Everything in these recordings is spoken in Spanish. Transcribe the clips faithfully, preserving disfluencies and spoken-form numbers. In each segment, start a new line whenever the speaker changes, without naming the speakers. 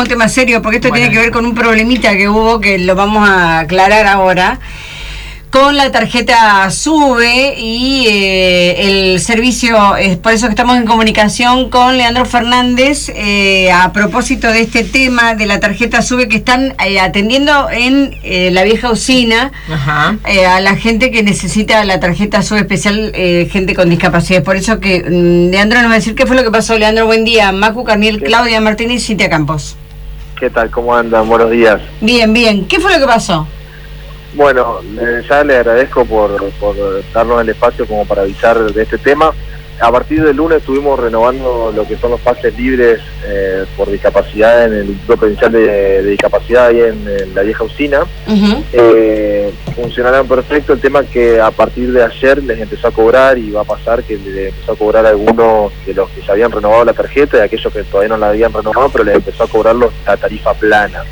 un tema serio, porque esto
Bueno.
tiene que ver con un problemita que hubo, que lo vamos a aclarar ahora, con la tarjeta SUBE y eh, el servicio. Es por eso que estamos en comunicación con Leandro Fernández eh, a propósito de este tema de la tarjeta SUBE que están eh, atendiendo en eh, la vieja usina.
Ajá.
Eh, a la gente que necesita la tarjeta SUBE especial, eh, gente con discapacidad. Por eso que mm, Leandro nos va a decir qué fue lo que pasó. Leandro, buen día. Macu, Carniel,
¿Qué?
Claudia Martínez y Cintia Campos.
¿Qué tal? ¿Cómo andan? Buenos días.
Bien, bien. ¿Qué fue lo que pasó?
Bueno, eh, ya le agradezco por, por darnos el espacio como para avisar de este tema. A partir del lunes estuvimos renovando lo que son los pases libres eh, por discapacidad en el Instituto Provincial de, de Discapacidad ahí en, en la vieja usina.
Uh-huh.
Eh, funcionaron perfecto. El tema es que a partir de ayer les empezó a cobrar, y va a pasar que les empezó a cobrar a algunos de los que se habían renovado la tarjeta y a aquellos que todavía no la habían renovado, pero les empezó a cobrar los, la tarifa plana.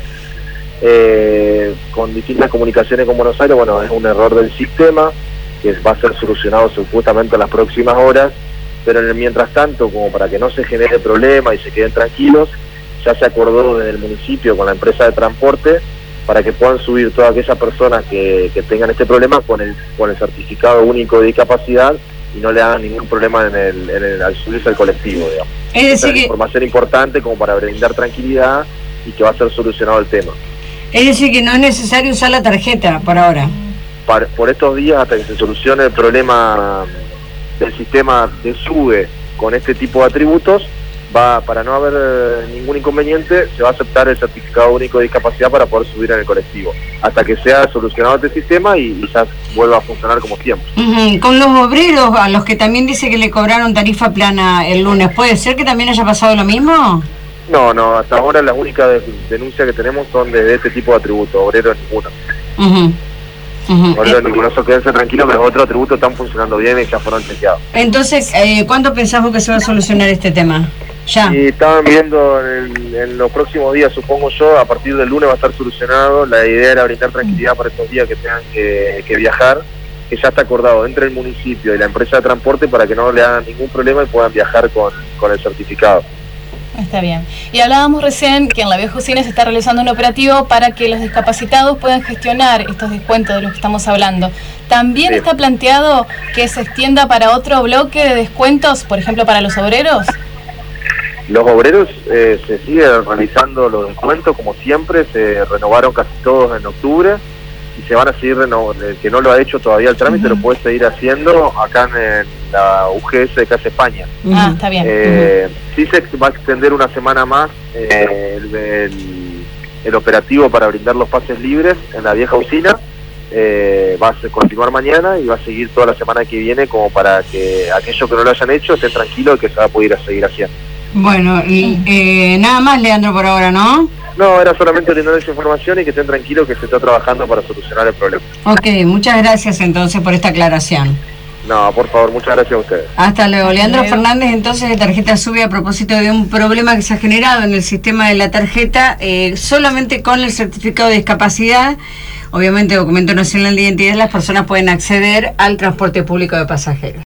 Eh, con distintas comunicaciones con Buenos Aires, bueno, es un error del sistema que va a ser solucionado supuestamente en las próximas horas, pero en el mientras tanto, como para que no se genere problema y se queden tranquilos, ya se acordó desde el municipio con la empresa de transporte para que puedan subir todas aquellas personas que, que tengan este problema con el, con el certificado único de discapacidad y no le hagan ningún problema en el, en el, al subirse al colectivo, digamos.
Es
Esa
decir
es
que...
información importante como para brindar tranquilidad y que va a ser solucionado el tema.
Es decir, que no es necesario usar la tarjeta por ahora.
Para, por estos días, hasta que se solucione el problema del sistema de SUBE con este tipo de atributos, va, para no haber ningún inconveniente, se va a aceptar el certificado único de discapacidad para poder subir en el colectivo, hasta que sea solucionado este sistema y, y ya vuelva a funcionar como siempre.
Uh-huh. Con los obreros, a los que también dice que le cobraron tarifa plana el lunes, ¿puede ser que también haya pasado lo mismo?
No, no, hasta ahora las únicas de, denuncias que tenemos son de, de este tipo de atributos, obreros ninguno.
Uh-huh. Uh-huh.
Obreros
eh,
ninguno, eso quédense tranquilos que los otros atributos están funcionando bien y ya fueron chequeados.
Entonces, eh, ¿cuándo pensás vos que se va a solucionar este tema? Ya.
Y estaban viendo en, en los próximos días, supongo yo, a partir del lunes va a estar solucionado. La idea era brindar tranquilidad para estos días que tengan que, que viajar, que ya está acordado entre el municipio y la empresa de transporte para que no le hagan ningún problema y puedan viajar con, con el certificado.
Está bien. Y hablábamos recién que en la vieja usina se está realizando un operativo para que los discapacitados puedan gestionar estos descuentos de los que estamos hablando. ¿También
Sí.
está planteado que se extienda para otro bloque de descuentos, por ejemplo, para los obreros?
Los obreros eh, se siguen realizando los descuentos como siempre, se renovaron casi todos en octubre y se van a seguir renovando. El que no lo ha hecho todavía el trámite
Uh-huh.
lo puede seguir haciendo acá en la U G S de Calle España.
Uh-huh.
Ah, está bien.
Eh, sí se va a extender una semana más eh, el, el, el operativo para brindar los pases libres en la vieja usina. Eh, va a ser, continuar mañana y va a seguir toda la semana que viene como para que aquellos que no lo hayan hecho estén tranquilos y que se va a poder seguir haciendo.
Bueno, y, eh, nada más, Leandro, por ahora, ¿no?
No, era solamente brindar esa información y que estén tranquilos que se está trabajando para solucionar el problema.
Ok, muchas gracias entonces por esta aclaración.
No, por favor, muchas gracias a ustedes.
Hasta luego. Leandro
luego.
Fernández, entonces, de Tarjeta SUBE, a propósito de un problema que se ha generado en el sistema de la tarjeta, eh, solamente con el certificado de discapacidad, obviamente documento nacional de identidad, las personas pueden acceder al transporte público de pasajeros.